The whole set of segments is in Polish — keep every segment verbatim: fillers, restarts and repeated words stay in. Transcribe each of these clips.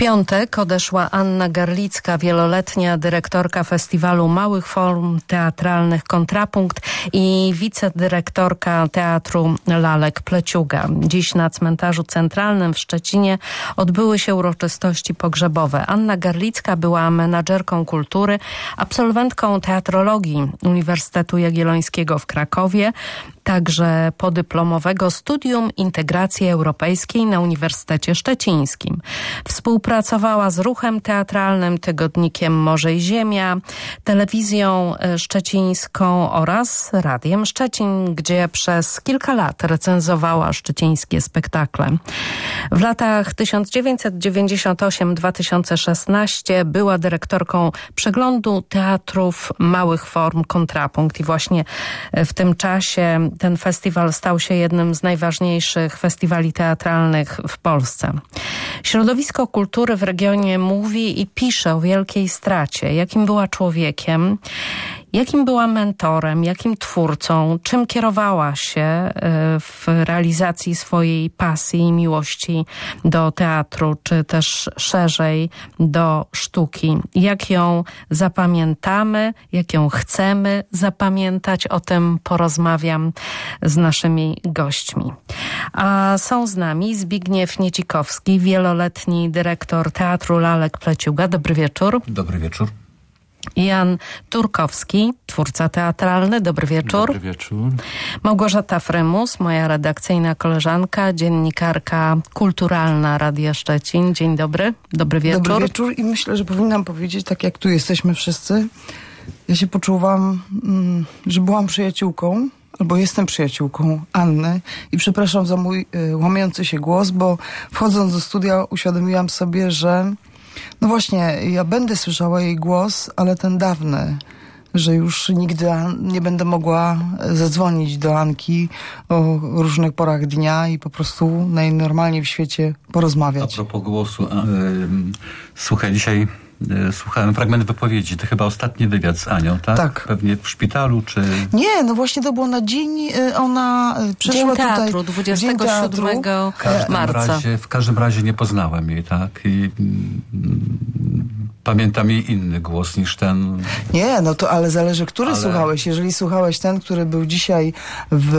piątek odeszła Anna Garlicka, wieloletnia dyrektorka Festiwalu Małych Form Teatralnych Kontrapunkt i wicedyrektorka Teatru Lalek Pleciuga. Dziś na Cmentarzu Centralnym w Szczecinie odbyły się uroczystości pogrzebowe. Anna Garlicka była menadżerką kultury, absolwentką teatrologii Uniwersytetu Jagiellońskiego w Krakowie, także podyplomowego studium integracji europejskiej na Uniwersytecie Szczecińskim. Współpracowała z Ruchem Teatralnym, tygodnikiem Morze i Ziemia, telewizją szczecińską oraz Radiem Szczecin, gdzie przez kilka lat recenzowała szczecińskie spektakle. W latach tysiąc dziewięćset dziewięćdziesiąt osiem do dwa tysiące szesnastego była dyrektorką Przeglądu Teatrów Małych Form Kontrapunkt i właśnie w tym czasie ten festiwal stał się jednym z najważniejszych festiwali teatralnych w Polsce. Środowisko kultury w regionie mówi i pisze o wielkiej stracie, jakim była człowiekiem, jakim była mentorem, jakim twórcą, czym kierowała się w realizacji swojej pasji i miłości do teatru, czy też szerzej do sztuki. Jak ją zapamiętamy, jak ją chcemy zapamiętać, o tym porozmawiam z naszymi gośćmi. A są z nami Zbigniew Niecikowski, wieloletni dyrektor Teatru Lalek Pleciuga. Dobry wieczór. Dobry wieczór. Jan Turkowski, twórca teatralny. Dobry wieczór. Dobry wieczór. Małgorzata Frymus, moja redakcyjna koleżanka, dziennikarka kulturalna Radia Szczecin. Dzień dobry. Dobry wieczór. Dobry wieczór i myślę, że powinnam powiedzieć, tak jak tu jesteśmy wszyscy, ja się poczułam, że byłam przyjaciółką, albo jestem przyjaciółką Anny i przepraszam za mój y, łamiący się głos, bo wchodząc do studia uświadomiłam sobie, że no właśnie, ja będę słyszała jej głos, ale ten dawny, że już nigdy nie będę mogła zadzwonić do Anki o różnych porach dnia i po prostu najnormalniej w świecie porozmawiać. A propos głosu, a, y, słuchaj, dzisiaj y, słuchałem fragment wypowiedzi. To chyba ostatni wywiad z Anią, tak? Tak. Pewnie w szpitalu, czy... Nie, no właśnie to było na dzień, y, ona przeszła Dzień tutaj... teatru, dwudziestego siódmego marca. Razie, w każdym razie nie poznałem jej, tak? I mm, pamiętam jej inny głos niż ten... Nie, no to ale zależy, który ale... słuchałeś. Jeżeli słuchałeś ten, który był dzisiaj w...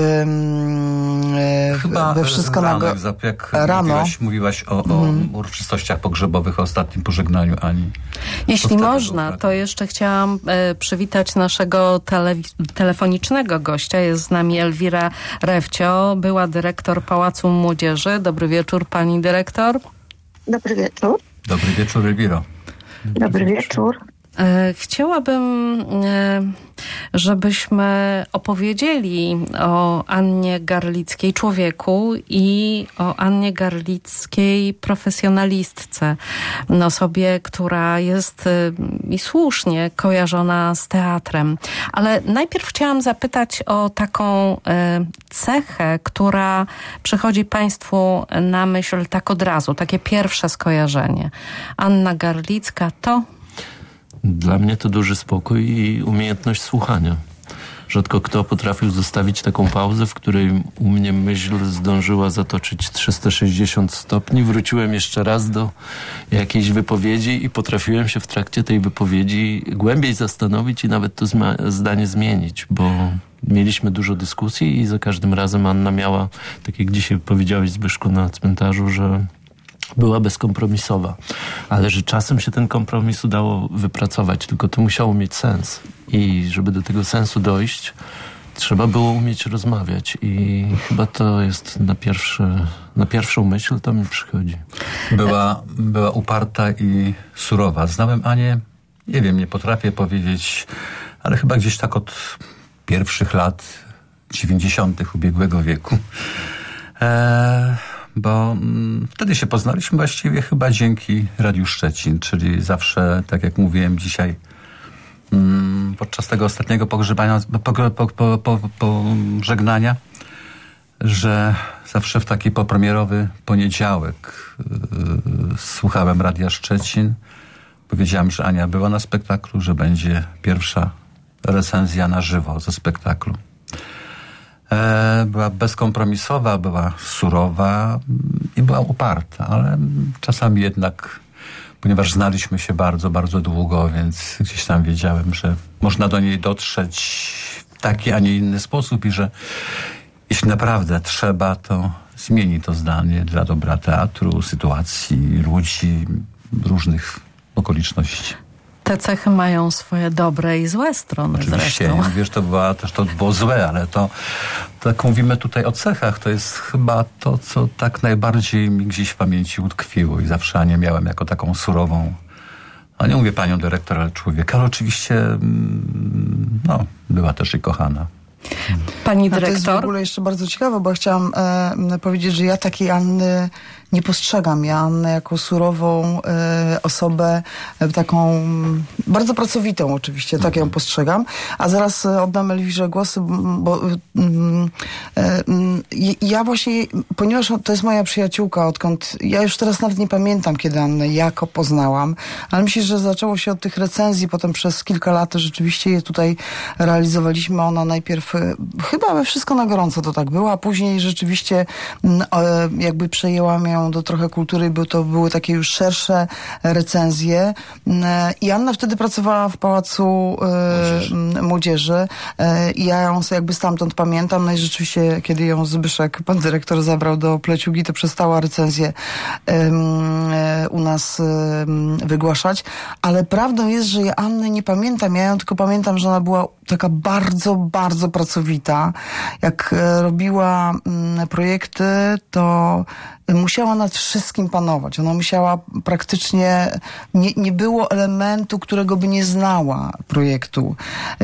E, Chyba we Wszystko rano, na go... jak rano. Mówiłaś, mówiłaś o, o mm. uroczystościach pogrzebowych, o ostatnim pożegnaniu Ani. Jeśli można, to jeszcze chciałam e, przywitać naszego tele, telefonicznego gościa. Jest z nami Elwira Rewcio, była dyrektor Pałacu Młodzieży. Dobry wieczór, pani dyrektor. Dobry wieczór. Dobry wieczór, Elwiro. Dobry wieczór. E, chciałabym, e, żebyśmy opowiedzieli o Annie Garlickiej, człowieku, i o Annie Garlickiej, profesjonalistce. No, osobie, która jest e, i słusznie kojarzona z teatrem. Ale najpierw chciałam zapytać o taką e, cechę, która przychodzi państwu na myśl tak od razu, takie pierwsze skojarzenie. Anna Garlicka to... Dla mnie to duży spokój i umiejętność słuchania. Rzadko kto potrafił zostawić taką pauzę, w której u mnie myśl zdążyła zatoczyć trzysta sześćdziesiąt stopni. Wróciłem jeszcze raz do jakiejś wypowiedzi i potrafiłem się w trakcie tej wypowiedzi głębiej zastanowić i nawet to zma- zdanie zmienić, bo mieliśmy dużo dyskusji i za każdym razem Anna miała, tak jak dzisiaj powiedziałeś, Zbyszku, na cmentarzu, że była bezkompromisowa, ale że czasem się ten kompromis udało wypracować, tylko to musiało mieć sens i żeby do tego sensu dojść, trzeba było umieć rozmawiać i chyba to jest na, pierwszy, na pierwszą myśl, to mi przychodzi. Była, była uparta i surowa. Znałem Anię, nie wiem, nie potrafię powiedzieć, ale chyba gdzieś tak od pierwszych lat dziewięćdziesiątych ubiegłego wieku. Eee, bo mm, wtedy się poznaliśmy właściwie chyba dzięki Radiu Szczecin, czyli zawsze, tak jak mówiłem dzisiaj, mm, podczas tego ostatniego pogrzebania, po, po, po, po, pożegnania, że zawsze w taki popremierowy poniedziałek yy, słuchałem Radia Szczecin. Powiedziałem, że Ania była na spektaklu, że będzie pierwsza recenzja na żywo ze spektaklu. E, była bezkompromisowa, była surowa i była uparta, ale czasami jednak ponieważ znaliśmy się bardzo, bardzo długo, więc gdzieś tam wiedziałem, że można do niej dotrzeć w taki, a nie inny sposób i że jeśli naprawdę trzeba, to zmieni to zdanie dla dobra teatru, sytuacji, ludzi, różnych okoliczności. Te cechy mają swoje dobre i złe strony. Oczywiście, zresztą. wiesz, to była też to było złe, ale to tak mówimy tutaj o cechach, to jest chyba to, co tak najbardziej mi gdzieś w pamięci utkwiło i zawsze Anię miałem jako taką surową, a nie mówię panią dyrektor, ale człowieka, ale oczywiście no, była też i kochana. Pani A to jest w dyrektor? ogóle jeszcze bardzo ciekawe, bo chciałam e, powiedzieć, że ja takiej Anny nie postrzegam. Ja Annę jako surową e, osobę, e, taką m, bardzo pracowitą oczywiście, tak ją postrzegam. A zaraz e, oddam Elwirze głosy, bo m, e, m, ja właśnie, ponieważ to jest moja przyjaciółka, odkąd, ja już teraz nawet nie pamiętam, kiedy Annę jako poznałam, ale myślę, że zaczęło się od tych recenzji, potem przez kilka lat rzeczywiście je tutaj realizowaliśmy. Ona najpierw, e, chyba we Wszystko na gorąco to tak było, a później rzeczywiście m, e, jakby przejęłam ją do trochę kultury, bo to były takie już szersze recenzje. I Anna wtedy pracowała w Pałacu Młodzieży. Młodzieży. I ja ją jakby stamtąd pamiętam. No i rzeczywiście, kiedy ją Zbyszek, pan dyrektor, zabrał do Pleciugi, to przestała recenzję um, u nas um, wygłaszać. Ale prawdą jest, że ja Annę nie pamiętam. Ja ją tylko pamiętam, że ona była taka bardzo, bardzo pracowita. Jak robiła um, projekty, to musiała nad wszystkim panować. Ona musiała praktycznie, nie, nie było elementu, którego by nie znała projektu.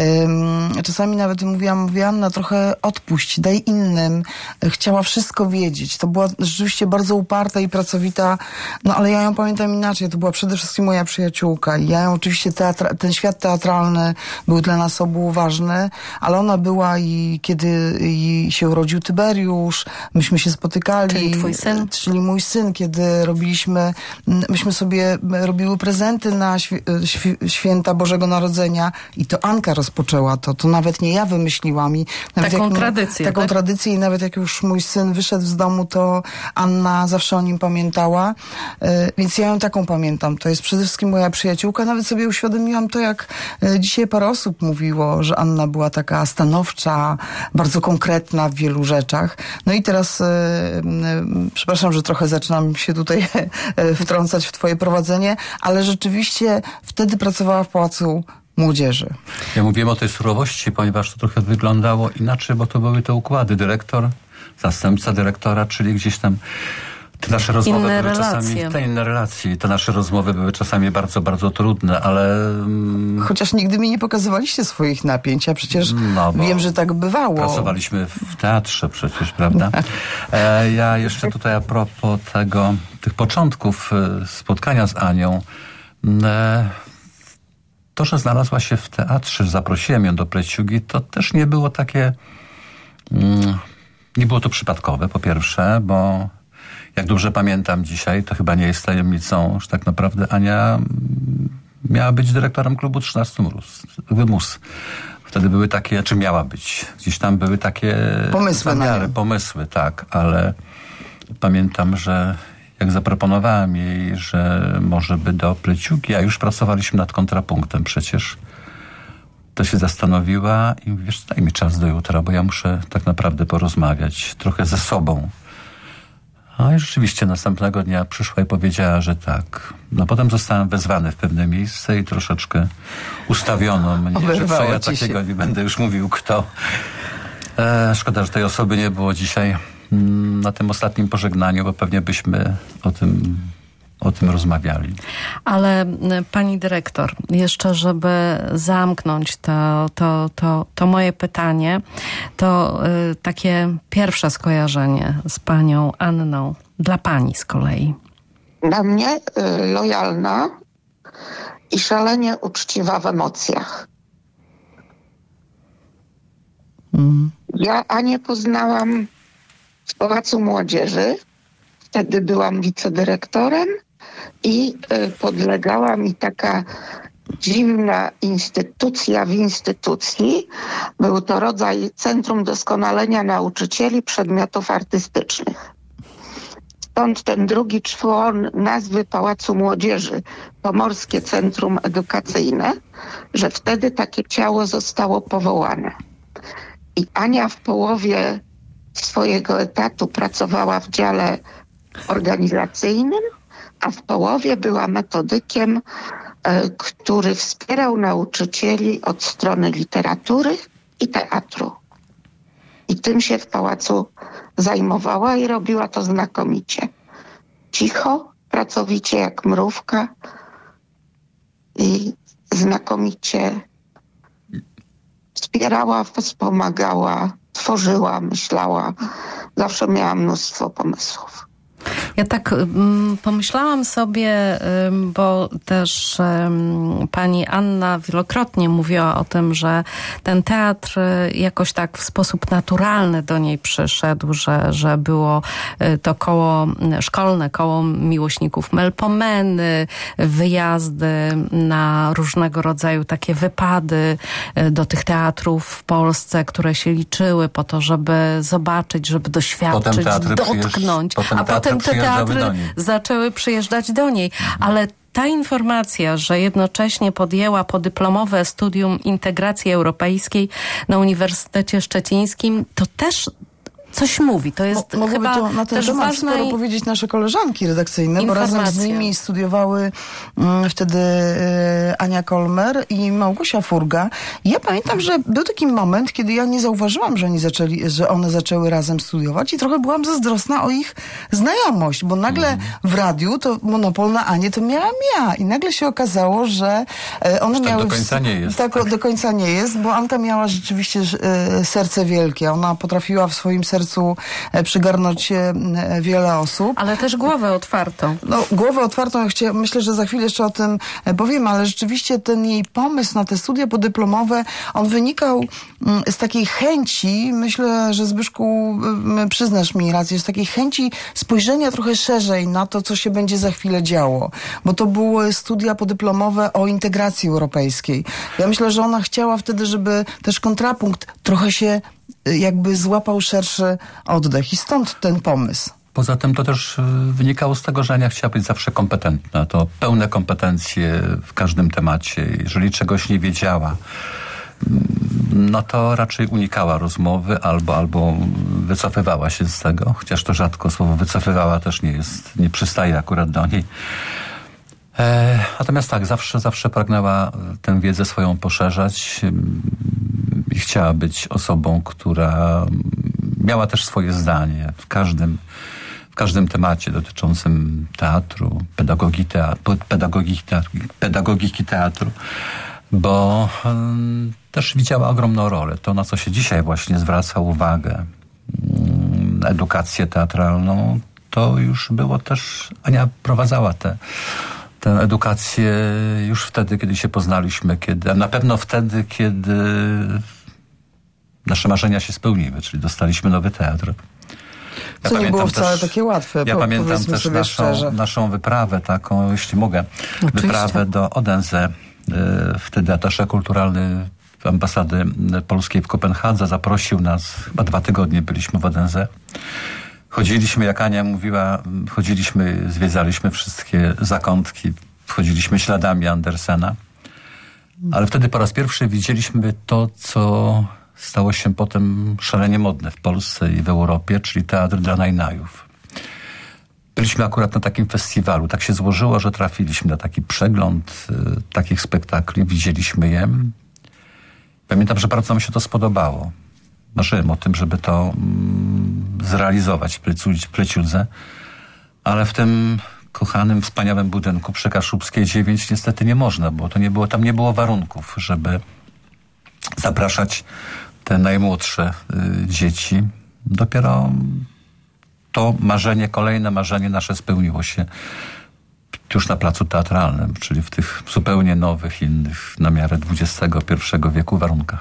Um, czasami nawet mówiłam, mówię, Anna, trochę odpuść, daj innym. Chciała wszystko wiedzieć. To była rzeczywiście bardzo uparta i pracowita, no ale ja ją pamiętam inaczej. To była przede wszystkim moja przyjaciółka. I ja ją oczywiście, teatra- ten świat teatralny był dla nas obu ważny, ale ona była i kiedy i się urodził Tyberiusz, myśmy się spotykali. Czyli twój syn? Czyli mój syn, kiedy robiliśmy, myśmy sobie robiły prezenty na święta Bożego Narodzenia i to Anka rozpoczęła to. To nawet nie ja wymyśliłam. I nawet taką jak, tradycję. Taką tak? tradycję i nawet jak już mój syn wyszedł z domu, to Anna zawsze o nim pamiętała. Więc ja ją taką pamiętam. To jest przede wszystkim moja przyjaciółka. Nawet sobie uświadomiłam to, jak dzisiaj parę osób mówiło, że Anna była taka stanowcza, bardzo konkretna w wielu rzeczach. No i teraz, przepraszam, że trochę zaczynam się tutaj wtrącać w twoje prowadzenie, ale rzeczywiście wtedy pracowała w Pałacu Młodzieży. Ja mówiłem o tej surowości, ponieważ to trochę wyglądało inaczej, bo to były te układy. Dyrektor, zastępca dyrektora, czyli gdzieś tam te nasze rozmowy inne były relacje. czasami, te inne relacje, te nasze rozmowy były czasami bardzo, bardzo trudne, ale... Mm, Chociaż nigdy mi nie pokazywaliście swoich napięć, a przecież no, wiem, że tak bywało. Pracowaliśmy w teatrze przecież, prawda? E, ja jeszcze tutaj a propos tego, tych początków spotkania z Anią, e, to, że znalazła się w teatrze, że zaprosiłem ją do Pleciugi, to też nie było takie... Mm, nie było to przypadkowe, po pierwsze, bo jak dobrze pamiętam dzisiaj, to chyba nie jest tajemnicą, że tak naprawdę Ania miała być dyrektorem klubu trzynastu Mus. Wtedy były takie, czy miała być, gdzieś tam były takie pomysły, zamiary, pomysły, tak, ale pamiętam, że jak zaproponowałem jej, że może by do Pleciugi, a już pracowaliśmy nad kontrapunktem przecież, to się zastanowiła i mówi, wiesz, daj mi czas do jutra, bo ja muszę tak naprawdę porozmawiać trochę ze sobą. No i rzeczywiście następnego dnia przyszła i powiedziała, że tak. No potem zostałem wezwany w pewne miejsce i troszeczkę ustawiono mnie, że co ja takiego, nie będę już mówił kto. E, szkoda, że tej osoby nie było dzisiaj mm, na tym ostatnim pożegnaniu, bo pewnie byśmy o tym, o tym rozmawiali. Ale pani dyrektor, jeszcze żeby zamknąć to, to, to, to moje pytanie, to y, takie pierwsze skojarzenie z panią Anną, dla pani z kolei. Dla mnie y, lojalna i szalenie uczciwa w emocjach. Mm. Ja Anię poznałam w Pałacu Młodzieży. Wtedy byłam wicedyrektorem i y, podlegała mi taka dziwna instytucja w instytucji. Był to rodzaj Centrum Doskonalenia Nauczycieli Przedmiotów Artystycznych. stąd ten drugi człon nazwy Pałacu Młodzieży, Pomorskie Centrum Edukacyjne, że wtedy takie ciało zostało powołane. I Ania w połowie swojego etatu pracowała w dziale organizacyjnym, a w połowie była metodykiem, e, który wspierał nauczycieli od strony literatury i teatru. I tym się w pałacu zajmowała i robiła to znakomicie. Cicho, pracowicie jak mrówka i znakomicie wspierała, wspomagała, tworzyła, myślała. Zawsze miała mnóstwo pomysłów. Ja tak um, pomyślałam sobie, um, bo też um, pani Anna wielokrotnie mówiła o tym, że ten teatr jakoś tak w sposób naturalny do niej przyszedł, że, że było to koło szkolne, koło miłośników Melpomeny, wyjazdy na różnego rodzaju takie wypady do tych teatrów w Polsce, które się liczyły po to, żeby zobaczyć, żeby doświadczyć, dotknąć, a potem te teatry zaczęły przyjeżdżać do niej. Ale ta informacja, że jednocześnie podjęła podyplomowe studium integracji europejskiej na Uniwersytecie Szczecińskim, to też coś mówi. To jest Mo, chyba to na ten też temat ważna sporo powiedzieć nasze koleżanki redakcyjne, bo razem z nimi studiowały um, wtedy y, Ania Kolmer i Małgosia Furga. I ja pamiętam, że był taki moment, kiedy ja nie zauważyłam, że, oni zaczęli, że one zaczęły razem studiować i trochę byłam zazdrosna o ich znajomość, bo nagle mm. w radiu to monopol na Anię to miałam ja. I nagle się okazało, że y, one tak miały... do końca nie jest. Tak, tak, do końca nie jest, bo Anka miała rzeczywiście y, serce wielkie. Ona potrafiła w swoim sercu przygarnąć wiele osób. Ale też głowę otwartą. No, głowę otwartą, ja chcia, myślę, że za chwilę jeszcze o tym powiem, ale rzeczywiście ten jej pomysł na te studia podyplomowe, on wynikał z takiej chęci, myślę, że Zbyszku, przyznasz mi rację, z takiej chęci spojrzenia trochę szerzej na to, co się będzie za chwilę działo. Bo to były studia podyplomowe o integracji europejskiej. Ja myślę, że ona chciała wtedy, żeby też kontrapunkt trochę się jakby złapał szerszy oddech i stąd ten pomysł. Poza tym to też wynikało z tego, że Ania chciała być zawsze kompetentna. To pełne kompetencje w każdym temacie. Jeżeli czegoś nie wiedziała, no to raczej unikała rozmowy albo, albo wycofywała się z tego. Chociaż to rzadko słowo wycofywała też nie jest, nie przystaje akurat do niej. E, natomiast tak, zawsze, zawsze pragnęła tę wiedzę swoją poszerzać i chciała być osobą, która miała też swoje zdanie w każdym, w każdym temacie dotyczącym teatru, pedagogiki teatru, pedagogiki teatru, pedagogiki teatru bo um, też widziała ogromną rolę. To, na co się dzisiaj właśnie zwraca uwagę, um, edukację teatralną, to już było też, Ania prowadzała te tę edukację już wtedy, kiedy się poznaliśmy, kiedy, a na pewno wtedy, kiedy nasze marzenia się spełniły, czyli dostaliśmy nowy teatr. Ja Co nie było wcale też, takie łatwe, ja po, pamiętam też sobie naszą, naszą wyprawę taką, jeśli mogę, Oczywiście. wyprawę do Odense. Wtedy atasze kulturalny ambasady polskiej w Kopenhadze zaprosił nas, chyba dwa tygodnie byliśmy w Odense. Chodziliśmy, jak Ania mówiła, chodziliśmy, zwiedzaliśmy wszystkie zakątki, wchodziliśmy śladami Andersena, ale wtedy po raz pierwszy widzieliśmy to, co stało się potem szalenie modne w Polsce i w Europie, czyli teatr dla najnajów. Byliśmy akurat na takim festiwalu. Tak się złożyło, że trafiliśmy na taki przegląd y, takich spektakli, widzieliśmy je. Pamiętam, że bardzo nam się to spodobało. Marzyłem o tym, żeby to mm, zrealizować w Pleciudze, ale w tym kochanym, wspaniałym budynku przy Kaszubskiej dziewięć niestety nie można, bo to nie było, tam nie było warunków, żeby zapraszać te najmłodsze y, dzieci. Dopiero to marzenie, kolejne marzenie nasze spełniło się już na placu teatralnym, czyli w tych zupełnie nowych, innych, na miarę dwudziestego pierwszego wieku warunkach.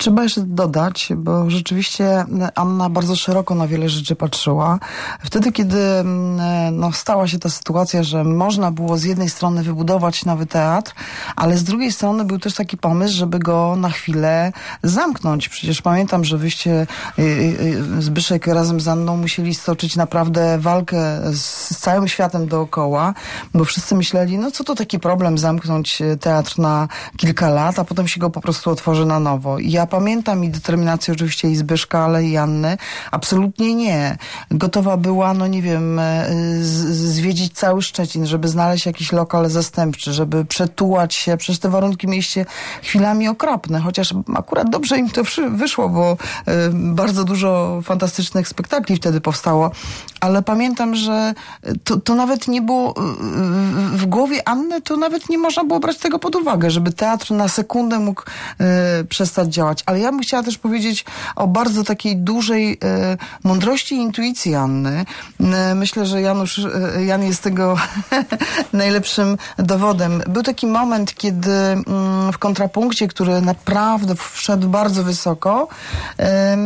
Trzeba jeszcze dodać, bo rzeczywiście Anna bardzo szeroko na wiele rzeczy patrzyła. Wtedy, kiedy no, stała się ta sytuacja, że można było z jednej strony wybudować nowy teatr, ale z drugiej strony był też taki pomysł, żeby go na chwilę zamknąć. Przecież pamiętam, że wyście, Zbyszek razem z Anną musieli stoczyć naprawdę walkę z całym światem dookoła, bo wszyscy myśleli, no co to taki problem zamknąć teatr na kilka lat, a potem się go po prostu otworzy na nowo. I ja pamiętam i determinację oczywiście i Zbyszka, ale i Anny. Absolutnie nie. Gotowa była, no nie wiem, z- zwiedzić cały Szczecin, żeby znaleźć jakiś lokal zastępczy, żeby przetułać się. Przecież te warunki mieliście chwilami okropne, chociaż akurat dobrze im to wszy- wyszło, bo y, bardzo dużo fantastycznych spektakli wtedy powstało. Ale pamiętam, że to, to nawet nie było y, y, w głowie Anny, to nawet nie można było brać tego pod uwagę, żeby teatr na sekundę mógł y, przestać działać. Ale ja bym chciała też powiedzieć o bardzo takiej dużej y, mądrości i intuicji Anny. Y, myślę, że Janusz, y, Jan jest tego najlepszym dowodem. Był taki moment, kiedy y, w kontrapunkcie, który naprawdę wszedł bardzo wysoko, y,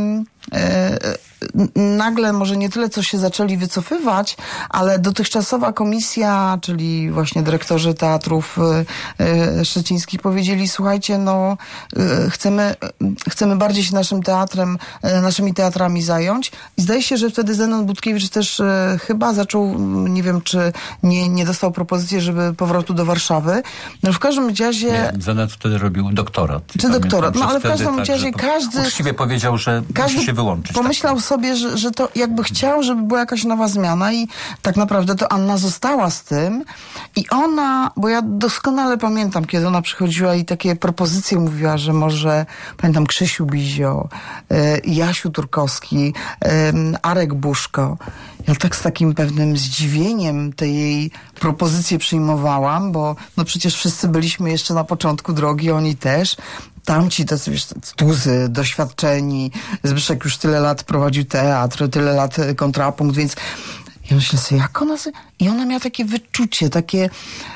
y, nagle może nie tyle, co się zaczęli wycofywać, ale dotychczasowa komisja, czyli właśnie dyrektorzy teatrów y, y, szczecińskich powiedzieli, słuchajcie, no y, chcemy, y, chcemy bardziej się naszym teatrem, y, naszymi teatrami zająć. I zdaje się, że wtedy Zenon Budkiewicz też y, chyba zaczął, nie wiem, czy nie, nie dostał propozycji, żeby powrotu do Warszawy. No w każdym razie... Nie, Zenon wtedy robił doktorat. Czy doktorat, no ale w każdym tak, razie każdy... Uczciwie powiedział, że każdy musi się wyłączyć. Pomyślał tak. sobie, że, że to jakby chciał, żeby była jakaś nowa zmiana i tak naprawdę to Anna została z tym i ona, bo ja doskonale pamiętam, kiedy ona przychodziła i takie propozycje mówiła, że może, pamiętam Krzysiu Bizio, y, Jasiu Turkowski, y, Arek Buszko. Ja tak z takim pewnym zdziwieniem te jej propozycje przyjmowałam, bo no przecież wszyscy byliśmy jeszcze na początku drogi, oni też. Tamci tacy, wiesz, tuzy, doświadczeni. Zbyszek już tyle lat prowadził teatr, tyle lat kontrapunkt, więc ja myślę sobie, jak ona sobie... I ona miała takie wyczucie, takie...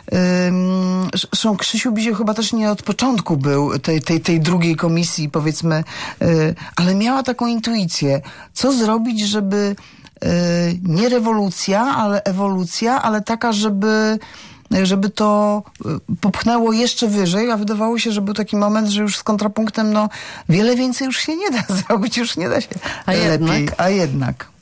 Ym, zresztą Krzysiu Bizio chyba też nie od początku był tej, tej, tej drugiej komisji, powiedzmy, yy, ale miała taką intuicję. Co zrobić, żeby yy, nie rewolucja, ale ewolucja, ale taka, żeby... żeby to popchnęło jeszcze wyżej, a wydawało się, że był taki moment, że już z kontrapunktem, no, wiele więcej już się nie da zrobić, już nie da się a lepiej. Jednak? A jednak.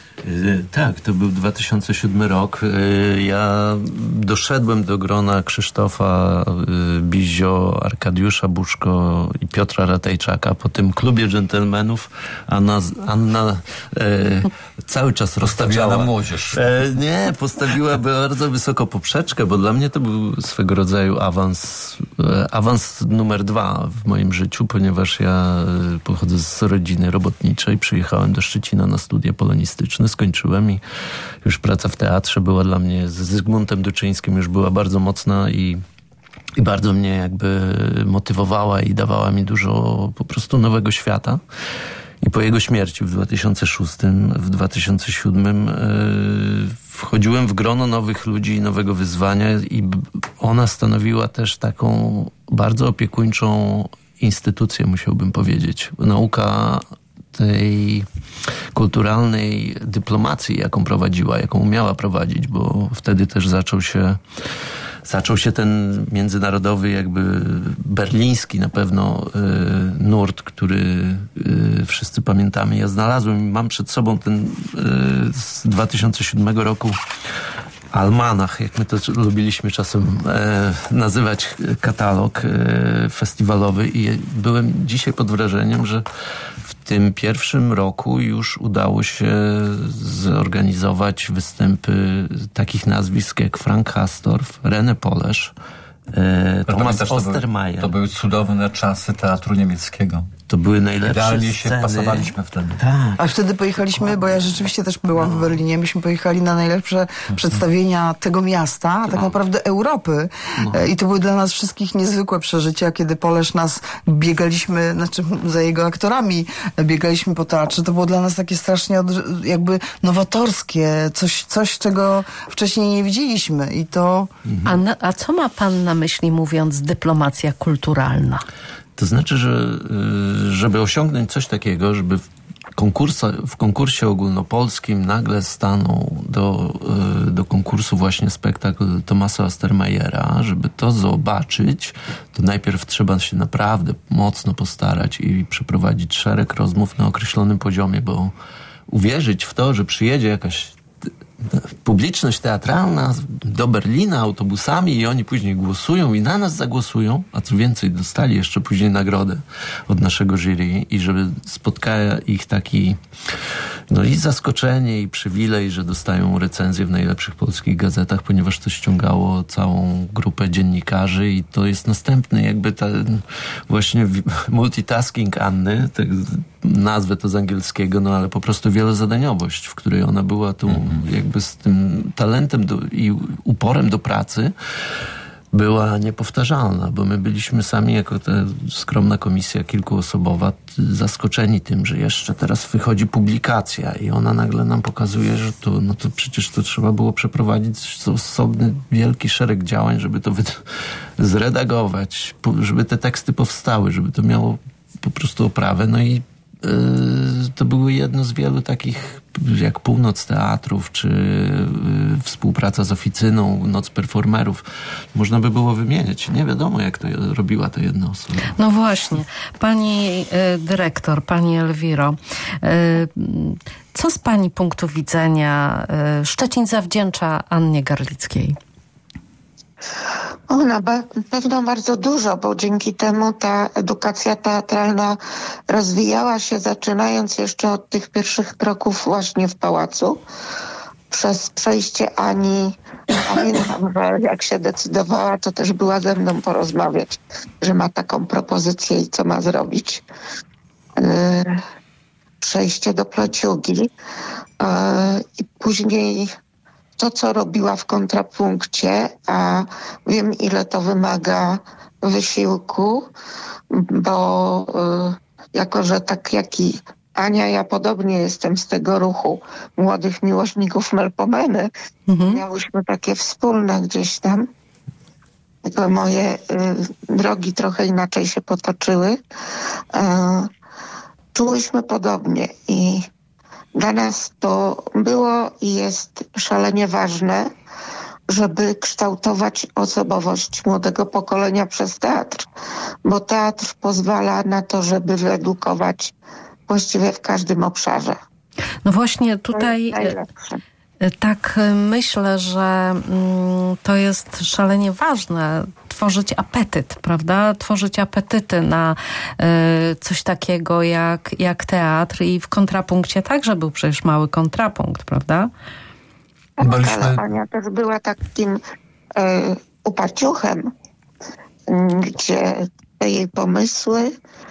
Tak, to był dwa tysiące siódmy rok. Ja doszedłem do grona Krzysztofa Bizio, Arkadiusza Buszko i Piotra Ratajczaka. Po tym klubie dżentelmenów Anna, Anna e, cały czas rozstawiała na młodzież. E, nie, postawiła bardzo wysoko poprzeczkę, bo dla mnie to był swego rodzaju awans, e, awans numer dwa w moim życiu, ponieważ ja pochodzę z rodziny robotniczej. Przyjechałem do Szczecina na studia polonistyczne. Skończyłem i już praca w teatrze była dla mnie z Zygmuntem Duczyńskim już była bardzo mocna i, i bardzo mnie jakby motywowała i dawała mi dużo po prostu nowego świata. I po jego śmierci w dwa tysiące szóstym, w dwa tysiące siódmym yy, wchodziłem w grono nowych ludzi, nowego wyzwania i ona stanowiła też taką bardzo opiekuńczą instytucję, musiałbym powiedzieć. Nauka tej kulturalnej dyplomacji, jaką prowadziła, jaką umiała prowadzić, bo wtedy też zaczął się zaczął się ten międzynarodowy, jakby berliński na pewno y, nurt, który y, wszyscy pamiętamy. Ja znalazłem, mam przed sobą ten y, z dwa tysiące siódmego roku almanach, jak my to lubiliśmy czasem e, nazywać, katalog e, festiwalowy i byłem dzisiaj pod wrażeniem, że w tym pierwszym roku już udało się zorganizować występy takich nazwisk jak Frank Hastorf, René Polesz, e, Thomas Ostermayer. To były cudowne czasy teatru niemieckiego. To były najlepsze Idealnie sceny. się pasowaliśmy wtedy. Tak. A wtedy pojechaliśmy, bo ja rzeczywiście też byłam w Berlinie, myśmy pojechali na najlepsze przedstawienia tego miasta, a tak naprawdę Europy. No. I to były dla nas wszystkich niezwykłe przeżycia, kiedy Polesz nas biegaliśmy, znaczy za jego aktorami biegaliśmy po teatrze. To było dla nas takie strasznie od, jakby nowatorskie, coś, coś, czego wcześniej nie widzieliśmy. I to... A, na, a co ma pan na myśli, mówiąc dyplomacja kulturalna? To znaczy, że żeby osiągnąć coś takiego, żeby w, konkursa, w konkursie ogólnopolskim nagle stanął do, do konkursu właśnie spektakl Thomasa Ostermeyera, żeby to zobaczyć, to najpierw trzeba się naprawdę mocno postarać i przeprowadzić szereg rozmów na określonym poziomie, bo uwierzyć w to, że przyjedzie jakaś publiczność teatralna do Berlina autobusami i oni później głosują i na nas zagłosują, a co więcej dostali jeszcze później nagrodę od naszego jury i żeby spotkała ich taki no i zaskoczenie i przywilej, że dostają recenzję w najlepszych polskich gazetach, ponieważ to ściągało całą grupę dziennikarzy i to jest następny jakby ten właśnie multitasking Anny, tak nazwę to z angielskiego, no ale po prostu wielozadaniowość, w której ona była tu mm-hmm. jakby z tym talentem do, i uporem do pracy była niepowtarzalna, bo my byliśmy sami jako ta skromna komisja kilkuosobowa zaskoczeni tym, że jeszcze teraz wychodzi publikacja i ona nagle nam pokazuje, że to, no to przecież to trzeba było przeprowadzić osobny wielki szereg działań, żeby to wy- zredagować, żeby te teksty powstały, żeby to miało po prostu oprawę. No i to były jedno z wielu takich, jak Północ Teatrów, czy współpraca z Oficyną, Noc Performerów. Można by było wymieniać. Nie wiadomo, jak to robiła ta jedna osoba. No właśnie. Pani y, dyrektor, pani Elwiro, y, co z pani punktu widzenia y, Szczecin zawdzięcza Annie Garlickiej? O, na pewno bardzo dużo, bo dzięki temu ta edukacja teatralna rozwijała się, zaczynając jeszcze od tych pierwszych kroków właśnie w pałacu. Przez przejście Ani, pamiętam, że jak się decydowała, to też była ze mną porozmawiać, że ma taką propozycję i co ma zrobić. Yy, przejście do Pleciugi. Yy, I później to, co robiła w kontrapunkcie, a wiem, ile to wymaga wysiłku, bo y, jako, że tak jak i Ania, ja podobnie jestem z tego ruchu młodych miłośników Melpomeny, mhm. miałyśmy takie wspólne gdzieś tam, tylko moje y, drogi trochę inaczej się potoczyły. Y, czułyśmy podobnie i dla nas to było i jest szalenie ważne, żeby kształtować osobowość młodego pokolenia przez teatr, bo teatr pozwala na to, żeby wyedukować właściwie w każdym obszarze. No właśnie tutaj tak myślę, że to jest szalenie ważne, tworzyć apetyt, prawda? Tworzyć apetyty na y, coś takiego jak, jak teatr i w kontrapunkcie także był przecież mały kontrapunkt, prawda? Tak, Byliśmy... ale Ania też była takim y, uparciuchem, gdzie te jej pomysły,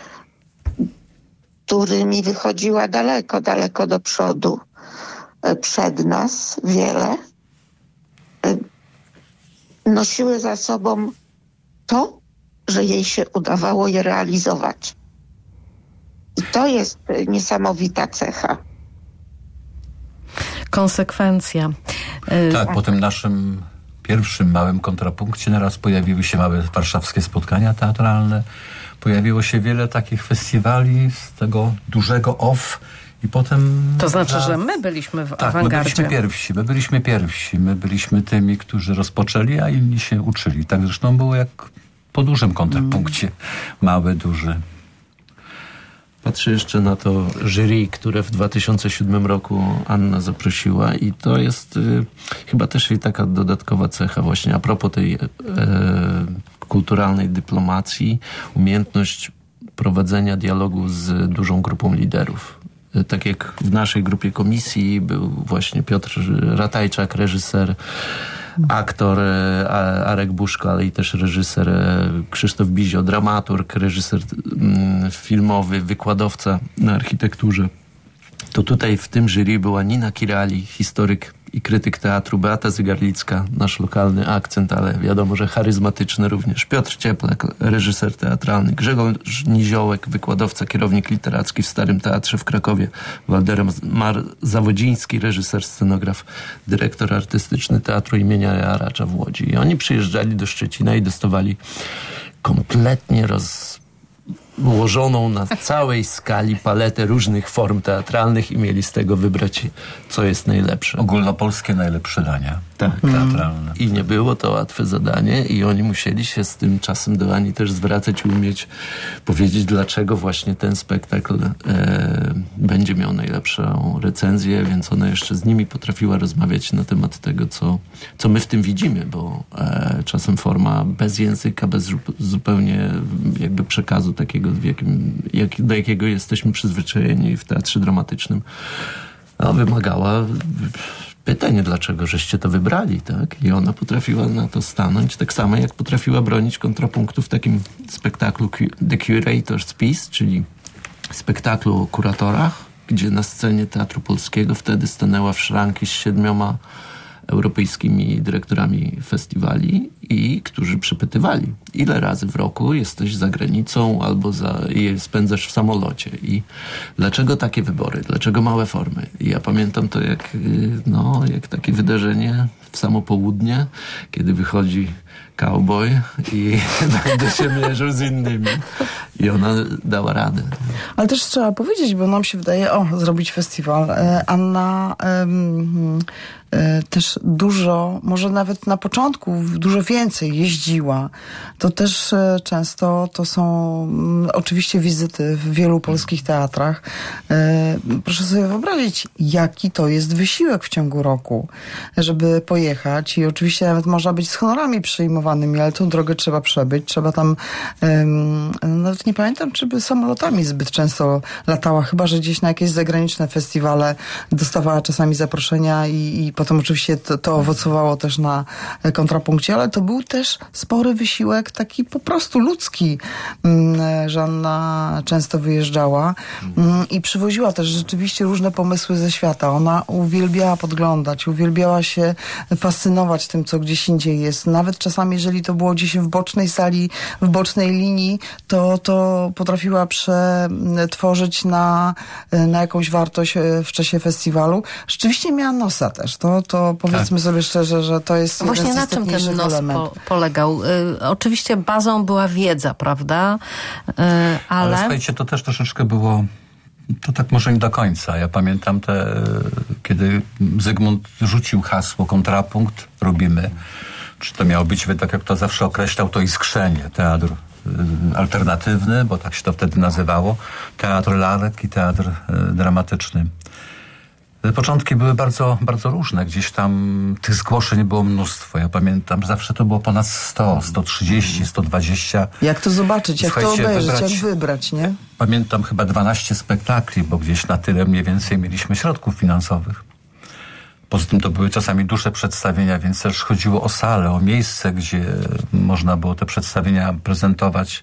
którymi wychodziła daleko, daleko do przodu, y, przed nas wiele, y, nosiły za sobą to, że jej się udawało je realizować. I to jest niesamowita cecha. Konsekwencja. Tak, po tym naszym pierwszym małym kontrapunkcie naraz pojawiły się małe warszawskie spotkania teatralne. Pojawiło się wiele takich festiwali z tego dużego off i potem... To znaczy, za... że my byliśmy w tak, awangardzie. my byliśmy pierwsi, my byliśmy pierwsi. My byliśmy tymi, którzy rozpoczęli, a inni się uczyli. Tak zresztą było jak po dużym kontrapunkcie. Mały, duży. Patrzę jeszcze na to jury, które w dwa tysiące siódmym roku Anna zaprosiła i to jest y, chyba też jej taka dodatkowa cecha właśnie a propos tej y, kulturalnej dyplomacji, umiejętność prowadzenia dialogu z dużą grupą liderów. Y, tak jak w naszej grupie komisji był właśnie Piotr Ratajczak, reżyser, aktor Arek Buszko, ale i też reżyser Krzysztof Bizio, dramaturg, reżyser filmowy, wykładowca na architekturze. To tutaj w tym jury była Nina Kirali, historyk i krytyk teatru, Beata Zygarlicka, nasz lokalny akcent, ale wiadomo, że charyzmatyczny również, Piotr Cieplak, reżyser teatralny, Grzegorz Niziołek, wykładowca, kierownik literacki w Starym Teatrze w Krakowie, Waldemar Zawodziński, reżyser, scenograf, dyrektor artystyczny Teatru imienia Jaracza w Łodzi. I oni przyjeżdżali do Szczecina i dostawali kompletnie roz... ułożoną na całej skali paletę różnych form teatralnych i mieli z tego wybrać, co jest najlepsze. Ogólnopolskie najlepsze dania Tak. teatralne. I nie było to łatwe zadanie i oni musieli się z tym czasem do Ani też zwracać i umieć powiedzieć, dlaczego właśnie ten spektakl e, będzie miał najlepszą recenzję, więc ona jeszcze z nimi potrafiła rozmawiać na temat tego, co, co my w tym widzimy, bo e, czasem forma bez języka, bez zupełnie jakby przekazu takiego, w jakim, jak, do jakiego jesteśmy przyzwyczajeni w teatrze dramatycznym, no, wymagała pytanie, dlaczego żeście to wybrali, tak? I ona potrafiła na to stanąć, tak samo jak potrafiła bronić kontrapunktu w takim spektaklu The Curator's Piece, czyli spektaklu o kuratorach, gdzie na scenie Teatru Polskiego wtedy stanęła w szranki z siedmioma europejskimi dyrektorami festiwali i którzy przypytywali, ile razy w roku jesteś za granicą albo za, i spędzasz w samolocie i dlaczego takie wybory, dlaczego małe formy. I ja pamiętam to jak, no, jak takie wydarzenie w samo południe, kiedy wychodzi cowboy i będę się mierzył z innymi. I ona dała radę. Ale też trzeba powiedzieć, bo nam się wydaje, o, zrobić festiwal. Anna um, też dużo, może nawet na początku dużo więcej jeździła. To też często to są oczywiście wizyty w wielu polskich teatrach. Proszę sobie wyobrazić, jaki to jest wysiłek w ciągu roku, żeby pojechać i oczywiście nawet można być z honorami przyjmowanymi, ale tą drogę trzeba przebyć. Trzeba tam, nawet nie pamiętam, czy by samolotami zbyt często latała, chyba że gdzieś na jakieś zagraniczne festiwale dostawała czasami zaproszenia i, i potem oczywiście to, to owocowało też na kontrapunkcie, ale to był też spory wysiłek, taki po prostu ludzki, że Anna często wyjeżdżała i przywoziła też rzeczywiście różne pomysły ze świata. Ona uwielbiała podglądać, uwielbiała się fascynować tym, co gdzieś indziej jest. Nawet czasami, jeżeli to było gdzieś w bocznej sali, w bocznej linii, to, to potrafiła przetworzyć na, na jakąś wartość w czasie festiwalu. Rzeczywiście miała nosa też. To, to powiedzmy tak. sobie szczerze, że to jest Właśnie jeden z na czym ten nos po, polegał? Y, oczywiście bazą była wiedza, prawda? Y, ale... ale słuchajcie, to też troszeczkę było, to tak może nie do końca. Ja pamiętam te, kiedy Zygmunt rzucił hasło kontrapunkt, robimy. Czy to miało być, tak jak to zawsze określał, to iskrzenie, teatr alternatywny, bo tak się to wtedy nazywało, teatr lalek i teatr dramatyczny. Początki były bardzo, bardzo różne. Gdzieś tam tych zgłoszeń było mnóstwo. Ja pamiętam, że zawsze to było ponad sto, sto trzydzieści, sto dwadzieścia. Jak to zobaczyć, jak to obejrzeć, wybrać, jak wybrać, nie? Pamiętam chyba dwanaście spektakli, bo gdzieś na tyle mniej więcej mieliśmy środków finansowych. Poza tym to były czasami dłuższe przedstawienia, więc też chodziło o salę, o miejsce, gdzie można było te przedstawienia prezentować.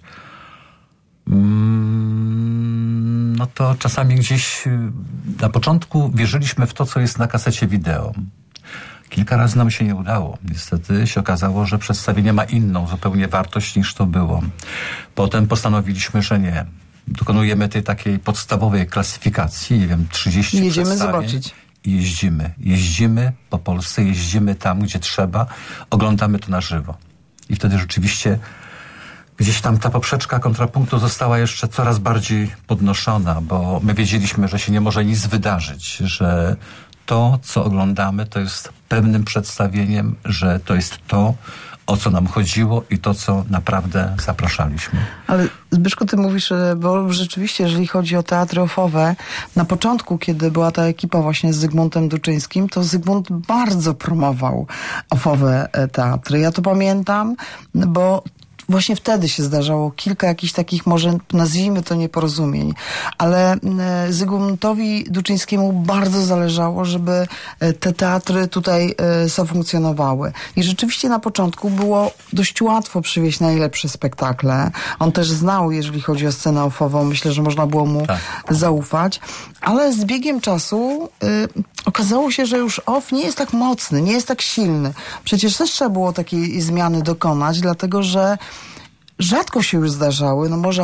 No to czasami gdzieś na początku wierzyliśmy w to, co jest na kasecie wideo. Kilka razy nam się nie udało. Niestety się okazało, że przedstawienie ma inną zupełnie wartość niż to było. Potem postanowiliśmy, że nie. Dokonujemy tej takiej podstawowej klasyfikacji, nie wiem, trzydzieści Jedziemy przedstawień. zobaczyć. I jeździmy. Jeździmy po Polsce, jeździmy tam, gdzie trzeba, oglądamy to na żywo. I wtedy rzeczywiście gdzieś tam ta poprzeczka kontrapunktu została jeszcze coraz bardziej podnoszona, bo my wiedzieliśmy, że się nie może nic wydarzyć, że to, co oglądamy, to jest pewnym przedstawieniem, że to jest to, o co nam chodziło i to, co naprawdę zapraszaliśmy. Ale Zbyszku, ty mówisz, bo rzeczywiście, jeżeli chodzi o teatry ofowe, na początku, kiedy była ta ekipa właśnie z Zygmuntem Duczyńskim, to Zygmunt bardzo promował ofowe teatry. Ja to pamiętam, bo właśnie wtedy się zdarzało kilka jakichś takich, może nazwijmy to nieporozumień, ale Zygmuntowi Duczyńskiemu bardzo zależało, żeby te teatry tutaj zafunkcjonowały. I rzeczywiście na początku było dość łatwo przywieźć najlepsze spektakle. On też znał, jeżeli chodzi o scenę ofową, myślę, że można było mu tak. zaufać, ale z biegiem czasu y, okazało się, że już off nie jest tak mocny, nie jest tak silny. Przecież też trzeba było takiej zmiany dokonać, dlatego że rzadko się już zdarzały, no może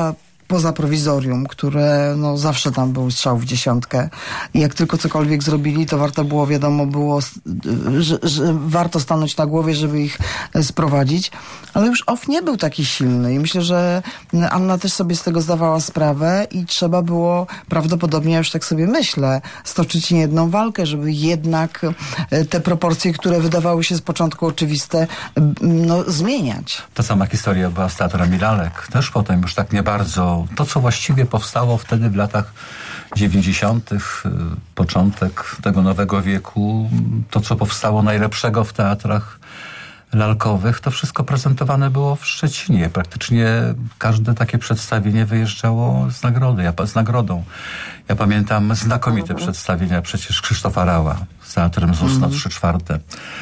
poza prowizorium, które no, zawsze tam był strzał w dziesiątkę. I jak tylko cokolwiek zrobili, to warto było, wiadomo było, że, że warto stanąć na głowie, żeby ich sprowadzić. Ale już O F nie był taki silny i myślę, że Anna też sobie z tego zdawała sprawę i trzeba było prawdopodobnie, ja już tak sobie myślę, stoczyć niejedną walkę, żeby jednak te proporcje, które wydawały się z początku oczywiste, no, zmieniać. Ta sama historia była z teatrem lalek. Też potem już tak nie bardzo. To, co właściwie powstało wtedy w latach dziewięćdziesiątych, początek tego nowego wieku, to, co powstało najlepszego w teatrach lalkowych, to wszystko prezentowane było w Szczecinie. Praktycznie każde takie przedstawienie wyjeżdżało z nagrody, ja, z nagrodą. Ja pamiętam znakomite mhm. przedstawienia przecież Krzysztofa Rała z Teatrem Z U S na trzy czwarte.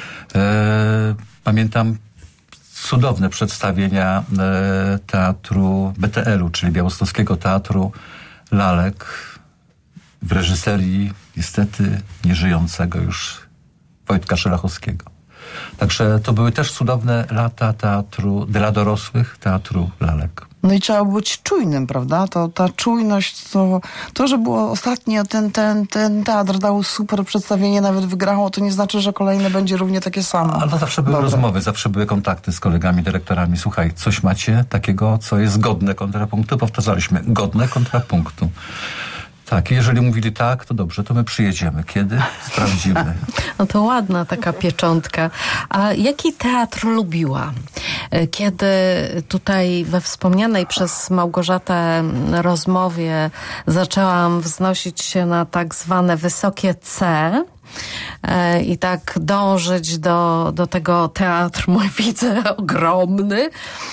E, pamiętam cudowne przedstawienia e, teatru B T L-u, czyli Białostockiego Teatru Lalek w reżyserii niestety nieżyjącego już Wojtka Szelachowskiego. Także to były też cudowne lata teatru dla dorosłych, teatru lalek. No i trzeba być czujnym, prawda? To ta czujność, to, to że było ostatnio ten, ten, ten teatr dał super przedstawienie, nawet wygrało, to nie znaczy, że kolejne będzie równie takie samo. Ale to zawsze były Dobre. rozmowy, zawsze były kontakty z kolegami, dyrektorami. Słuchaj, coś macie takiego, co jest godne kontrapunktu? Powtarzaliśmy, godne kontrapunktu. Tak, jeżeli mówili tak, to dobrze, to my przyjedziemy. Kiedy? Sprawdzimy. No to ładna taka pieczątka. A jaki teatr lubiła? Kiedy tutaj we wspomnianej przez Małgorzatę rozmowie zaczęłam wznosić się na tak zwane wysokie C, i tak dążyć do, do tego teatru, mój widzę, ogromny,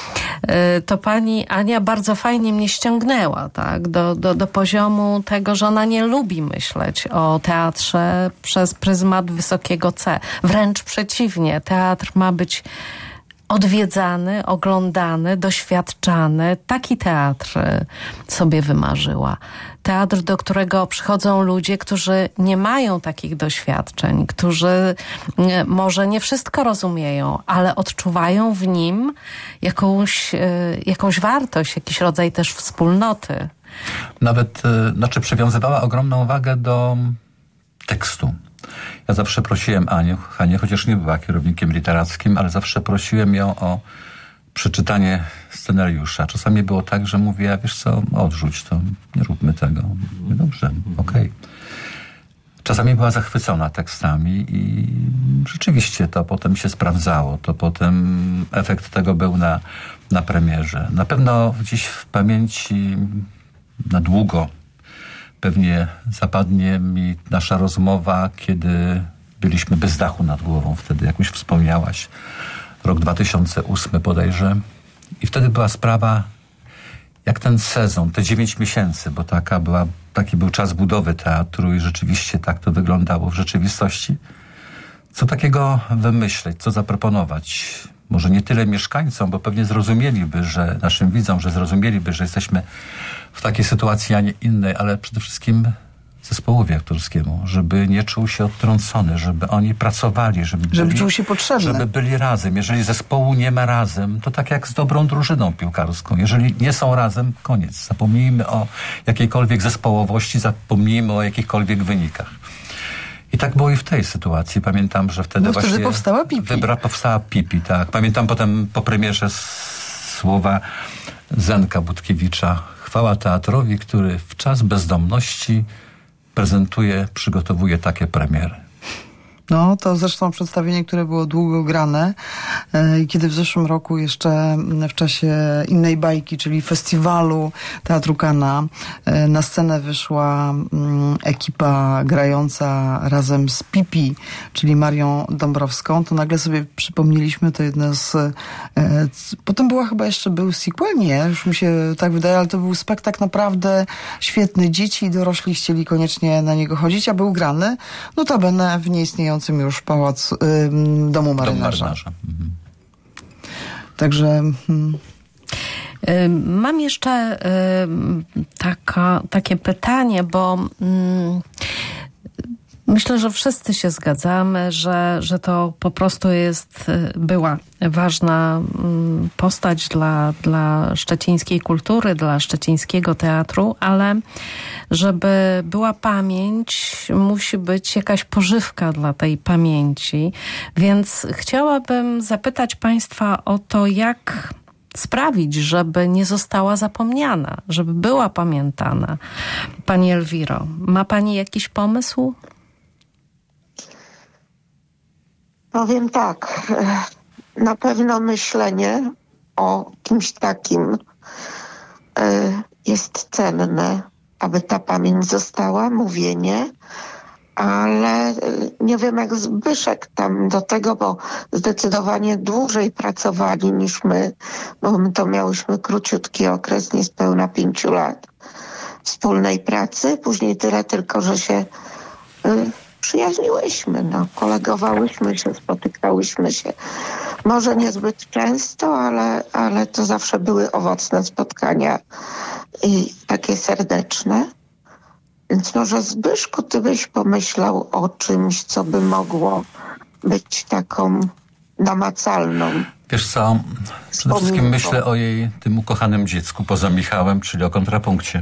to pani Ania bardzo fajnie mnie ściągnęła, tak, do, do, do poziomu tego, że ona nie lubi myśleć o teatrze przez pryzmat wysokiego C. Wręcz przeciwnie, teatr ma być odwiedzany, oglądany, doświadczany. Taki teatr sobie wymarzyła. Teatr, do którego przychodzą ludzie, którzy nie mają takich doświadczeń, którzy może nie wszystko rozumieją, ale odczuwają w nim jakąś, jakąś wartość, jakiś rodzaj też wspólnoty. Nawet, znaczy przywiązywała ogromną wagę do tekstu. Ja zawsze prosiłem Anię, Hanię, chociaż nie była kierownikiem literackim, ale zawsze prosiłem ją o przeczytanie scenariusza. Czasami było tak, że mówię, wiesz co, odrzuć to, nie róbmy tego. Mówię, dobrze, okej. Okay. Czasami była zachwycona tekstami i rzeczywiście to potem się sprawdzało. To potem efekt tego był na, na premierze. Na pewno gdzieś w pamięci na długo pewnie zapadnie mi nasza rozmowa, kiedy byliśmy bez dachu nad głową. Wtedy, jak już wspomniałaś, rok dwa tysiące ósmy bodajże. I wtedy była sprawa, jak ten sezon, te dziewięć miesięcy, bo taka była, taki był czas budowy teatru i rzeczywiście tak to wyglądało w rzeczywistości. Co takiego wymyśleć, co zaproponować? Może nie tyle mieszkańcom, bo pewnie zrozumieliby, że naszym widzom, że zrozumieliby, że jesteśmy w takiej sytuacji, a nie innej, ale przede wszystkim zespołowi aktorskiemu, żeby nie czuł się odtrącony, żeby oni pracowali, żeby, żeby byli, czuł się potrzebny. Żeby byli razem. Jeżeli zespołu nie ma razem, to tak jak z dobrą drużyną piłkarską. Jeżeli nie są razem, koniec. Zapomnijmy o jakiejkolwiek zespołowości, zapomnijmy o jakichkolwiek wynikach. I tak było i w tej sytuacji. Pamiętam, że wtedy no właśnie... wtedy powstała Pipi. Wybra, powstała Pipi, tak. Pamiętam potem po premierze słowa Zenka Budkiewicza. Chwała teatrowi, który w czas bezdomności prezentuje, przygotowuje takie premiery. No, to zresztą przedstawienie, które było długo grane. I kiedy w zeszłym roku jeszcze w czasie innej bajki, czyli festiwalu Teatru Kana, na scenę wyszła ekipa grająca razem z Pipi, czyli Marią Dąbrowską, to nagle sobie przypomnieliśmy to jedno z... Potem była chyba jeszcze, był sequel, nie? Już mi się tak wydaje, ale to był spektakl naprawdę świetny. Dzieci i dorośli chcieli koniecznie na niego chodzić, a był grany, notabene w nieistniejącym już pałac y, domu marynarza. Dom marynarza. Mhm. Także... Hmm. Mam jeszcze y, taka, takie pytanie, bo y, Myślę, że wszyscy się zgadzamy, że, że to po prostu jest, była ważna postać dla, dla szczecińskiej kultury, dla szczecińskiego teatru, ale żeby była pamięć, musi być jakaś pożywka dla tej pamięci. Więc chciałabym zapytać Państwa o to, jak sprawić, żeby nie została zapomniana, żeby była pamiętana. Pani Elwiro, ma Pani jakiś pomysł? Powiem tak, na pewno myślenie o kimś takim jest cenne, aby ta pamięć została, mówienie, ale nie wiem jak Zbyszek tam do tego, bo zdecydowanie dłużej pracowali niż my, bo my to miałyśmy króciutki okres, niespełna pięciu lat wspólnej pracy, później tyle tylko, że się przyjaźniłyśmy, no, kolegowałyśmy się, spotykałyśmy się. Może niezbyt często, ale, ale to zawsze były owocne spotkania i takie serdeczne. Więc może Zbyszku, ty byś pomyślał o czymś, co by mogło być taką namacalną. Wiesz co, przede wszystkim myślę o jej tym ukochanym dziecku poza Michałem, czyli o kontrapunkcie.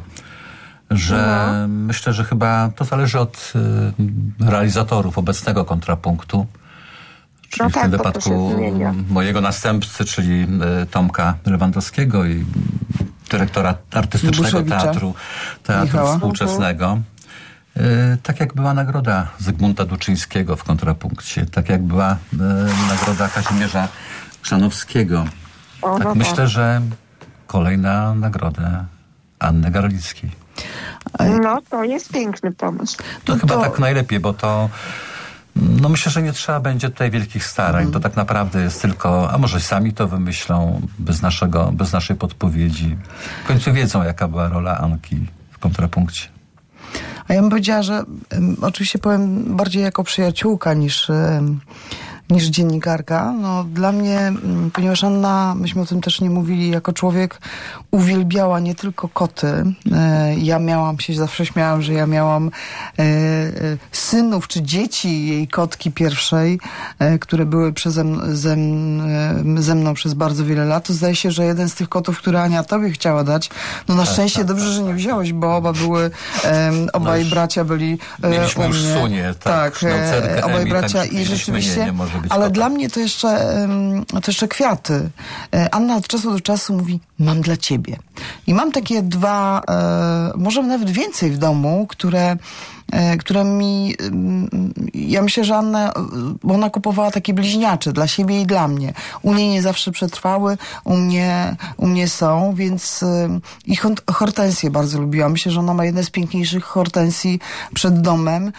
Że no. Myślę, że chyba to zależy od y, realizatorów obecnego kontrapunktu, czyli no w tak, tym wypadku mojego następcy, czyli y, Tomka Lewandowskiego i dyrektora artystycznego Buszewicza. teatru, teatru Michała. współczesnego. Y, tak jak była nagroda Zygmunta Duczyńskiego w kontrapunkcie, tak jak była y, nagroda Kazimierza Chrzanowskiego. O, tak no myślę, tak. że kolejna nagroda Anny Garlickiej. No, to jest piękny pomysł. To, to chyba tak najlepiej, bo to no myślę, że nie trzeba będzie tutaj wielkich starań. Mm. To tak naprawdę jest tylko, a może sami to wymyślą bez naszego, bez naszej podpowiedzi. W końcu wiedzą, jaka była rola Anki w kontrapunkcie. A ja bym powiedziała, że um, oczywiście powiem bardziej jako przyjaciółka niż, um, niż dziennikarka. No, dla mnie, um, ponieważ Anna, myśmy o tym też nie mówili, jako człowiek uwielbiała nie tylko koty. E, ja miałam się, zawsze śmiałam, że ja miałam e, e, synów czy dzieci jej kotki pierwszej, e, które były przeze m, ze, m, ze mną przez bardzo wiele lat. To zdaje się, że jeden z tych kotów, które Ania tobie chciała dać, no na szczęście tak, tak, dobrze, tak, że nie wziąłeś, bo oba były, e, obaj no bracia byli e, mieliśmy u mnie. Już Sunię, tak, tak e, obaj Emi, bracia tak, i rzeczywiście, nie, nie może być ale kota. dla mnie to jeszcze, to jeszcze kwiaty. E, Anna od czasu do czasu mówi, mam dla ciebie. I mam takie dwa, e, może nawet więcej w domu, które, e, które mi, e, ja myślę, że Anna, bo ona kupowała takie bliźniacze dla siebie i dla mnie. U niej nie zawsze przetrwały, u mnie, u mnie są, więc e, i hortensję bardzo lubiłam. Myślę, że ona ma jedne z piękniejszych hortensji przed domem,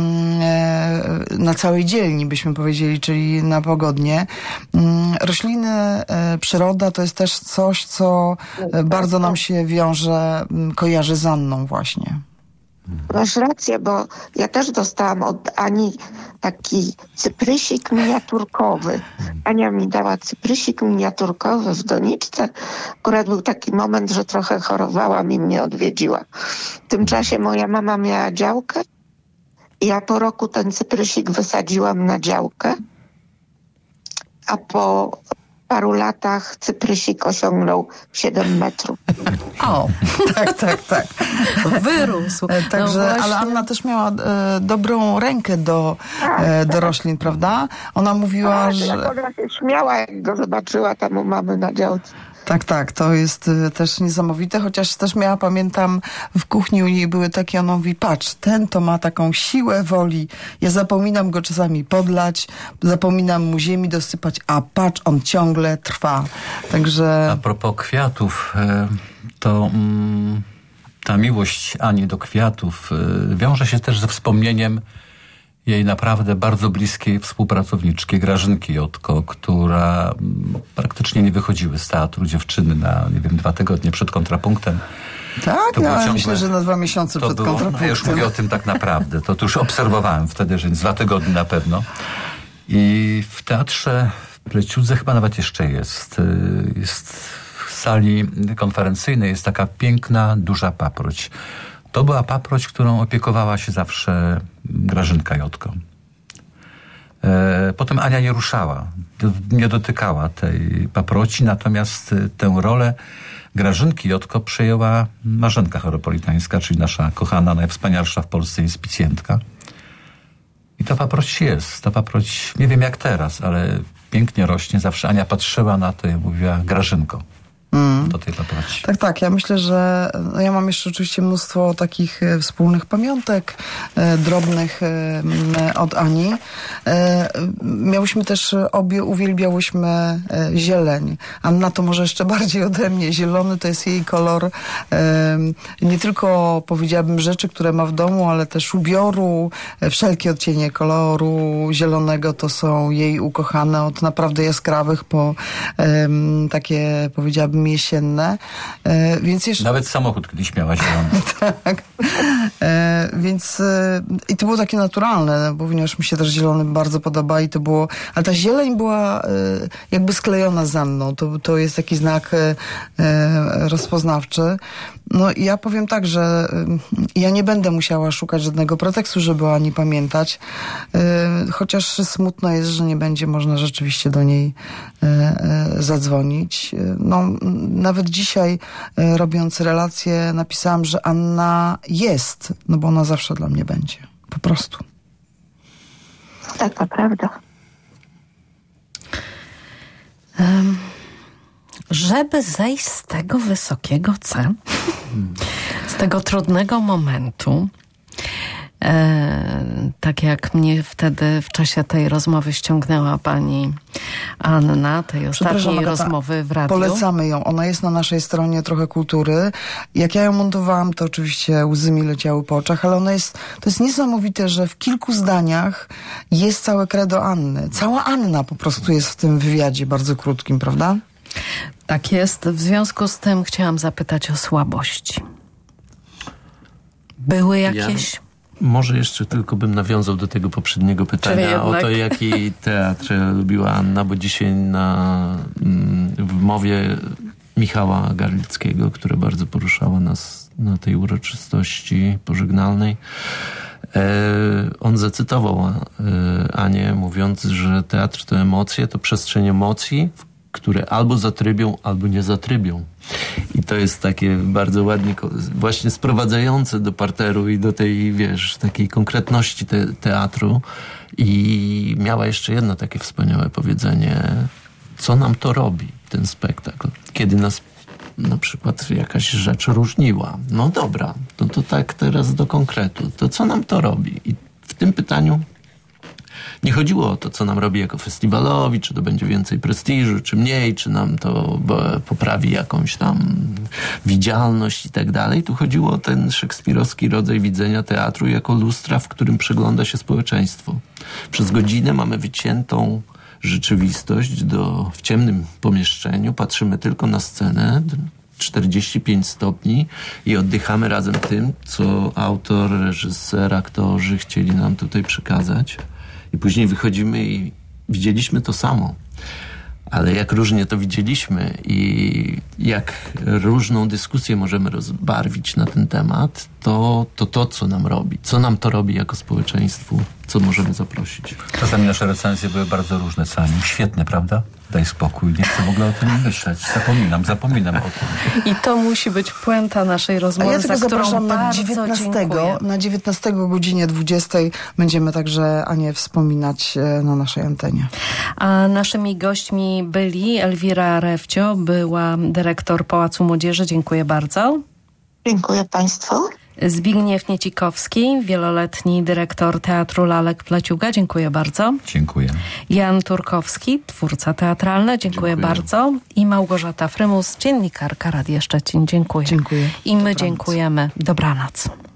e, na całej dzielni, byśmy powiedzieli, czyli na Pogodnie. E, rośliny, e, przyroda to jest też coś, co bardzo nam się wiąże, kojarzy z Anną właśnie. Masz rację, bo ja też dostałam od Ani taki cyprysik miniaturkowy. Ania mi dała cyprysik miniaturkowy w doniczce. Akurat był taki moment, że trochę chorowałam i mnie odwiedziła. W tym czasie moja mama miała działkę i ja po roku ten cyprysik wysadziłam na działkę, a po paru latach cyprysik osiągnął siedem metrów. O, tak, tak, tak. Wyrósł. Także, no ale Anna też miała e, dobrą rękę do, e, do roślin, prawda? Ona mówiła, tak, że... Ona się śmiała, jak go zobaczyła tam u mamy na działce. Tak, tak, to jest y, też niesamowite, chociaż też miała, pamiętam, w kuchni u niej były takie, ona mówi, patrz, ten to ma taką siłę woli, ja zapominam go czasami podlać, zapominam mu ziemi dosypać, a patrz, on ciągle trwa, także... A propos kwiatów, to mm, ta miłość Ani do kwiatów y, wiąże się też ze wspomnieniem jej naprawdę bardzo bliskiej współpracowniczki Grażynki Jotko, która praktycznie nie wychodziły z teatru dziewczyny na, nie wiem, dwa tygodnie przed kontrapunktem. Tak, no, ale ciągle, myślę, że na dwa miesiące przed było, kontrapunktem. No, ja już mówię o tym tak naprawdę. To, to już obserwowałem wtedy, że dwa tygodnie na pewno. I w teatrze w Pleciudze chyba nawet jeszcze jest. Jest w sali konferencyjnej jest taka piękna, duża paproć. to była paproć, którą opiekowała się zawsze Grażynka Jotko. Potem Ania nie ruszała, nie dotykała tej paproci, natomiast tę rolę Grażynki Jotko przejęła Marzenka Choropolitańska, czyli nasza kochana, najwspanialsza w Polsce inspicjentka. I ta paproć jest. Ta paproć, nie wiem jak teraz, ale pięknie rośnie. Zawsze Ania patrzyła na to i mówiła: Grażynko. Mm. Do tej paproci. Tak, tak. Ja myślę, że no ja mam jeszcze oczywiście mnóstwo takich e, wspólnych pamiątek e, drobnych e, od Ani. E, miałyśmy też, obie uwielbiałyśmy e, zieleń. Anna to może jeszcze bardziej ode mnie. Zielony to jest jej kolor e, nie tylko, powiedziałabym, rzeczy, które ma w domu, ale też ubioru. E, wszelkie odcienie koloru zielonego to są jej ukochane, od naprawdę jaskrawych po e, takie, powiedziałabym, jesienne, e, więc jeszcze... Nawet samochód kiedyś miała zielony. Tak. E, więc e, i to było takie naturalne, bo ponieważ mi się też zielony bardzo podoba i to było... Ale ta zieleń była e, jakby sklejona ze mną. To, to jest taki znak e, e, rozpoznawczy. No i ja powiem tak, że e, ja nie będę musiała szukać żadnego pretekstu, żeby o Ani pamiętać. E, chociaż smutno jest, że nie będzie można rzeczywiście do niej e, e, zadzwonić. E, no nawet dzisiaj, e, robiąc relację, napisałam, że Anna jest, no bo ona zawsze dla mnie będzie. Po prostu. Taka prawda. Um, żeby zejść z tego wysokiego C, z tego trudnego momentu, E, tak jak mnie wtedy w czasie tej rozmowy ściągnęła pani Anna, tej ostatniej Agata, rozmowy w radiu. Polecamy ją. Ona jest na naszej stronie Trochę Kultury. Jak ja ją montowałam, to oczywiście łzy mi leciały po oczach, ale ona jest, to jest niesamowite, że w kilku zdaniach jest całe credo Anny. Cała Anna po prostu jest w tym wywiadzie bardzo krótkim, prawda? Tak jest. W związku z tym chciałam zapytać o słabości. Były jakieś... Ja... Może jeszcze tylko bym nawiązał do tego poprzedniego pytania o to, jaki teatr lubiła Anna, bo dzisiaj na, w mowie Michała Garlickiego, która bardzo poruszała nas na tej uroczystości pożegnalnej, on zacytował Anię, mówiąc, że teatr to emocje, to przestrzeń emocji, które albo zatrybią, albo nie zatrybią. I to jest takie bardzo ładnie właśnie sprowadzające do parteru i do tej, wiesz, takiej konkretności te, teatru. I miała jeszcze jedno takie wspaniałe powiedzenie: co nam to robi, ten spektakl? Kiedy nas na przykład jakaś rzecz różniła. No dobra, no to tak teraz do konkretu. To co nam to robi? I w tym pytaniu nie chodziło o to, co nam robi jako festiwalowi, czy to będzie więcej prestiżu, czy mniej, czy nam to poprawi jakąś tam widzialność i tak dalej. Tu chodziło o ten szekspirowski rodzaj widzenia teatru jako lustra, w którym przegląda się społeczeństwo. Przez godzinę mamy wyciętą rzeczywistość do, w ciemnym pomieszczeniu, patrzymy tylko na scenę, czterdzieści pięć stopni i oddychamy razem tym, co autor, reżyser, aktorzy chcieli nam tutaj przekazać. I później wychodzimy i widzieliśmy to samo. Ale jak różnie to widzieliśmy i jak różną dyskusję możemy rozbarwić na ten temat, to to, to co nam robi. Co nam to robi jako społeczeństwu, co możemy zaprosić. Czasami nasze recenzje były bardzo różne, Cani. Świetne, prawda? Daj spokój, nie chcę w ogóle o tym myśleć. Zapominam, zapominam o tym. I to musi być puenta naszej rozmowy, A ja tylko za którą zapraszam na bardzo dziewiętnastego, dziękuję. na dziewiętnastego godzinie dwudziestej będziemy także Anię wspominać na naszej antenie. A naszymi gośćmi byli Elwira Rewcio, była dyrektor Pałacu Młodzieży. Dziękuję bardzo. Dziękuję Państwu. Zbigniew Niecikowski, wieloletni dyrektor Teatru Lalek Pleciuga. Dziękuję bardzo. Dziękuję. Jan Turkowski, twórca teatralny. Dziękuję, Dziękuję. bardzo. I Małgorzata Frymus, dziennikarka Radia Szczecin. Dziękuję. Dziękuję. I my Dobranoc. dziękujemy. Dobranoc.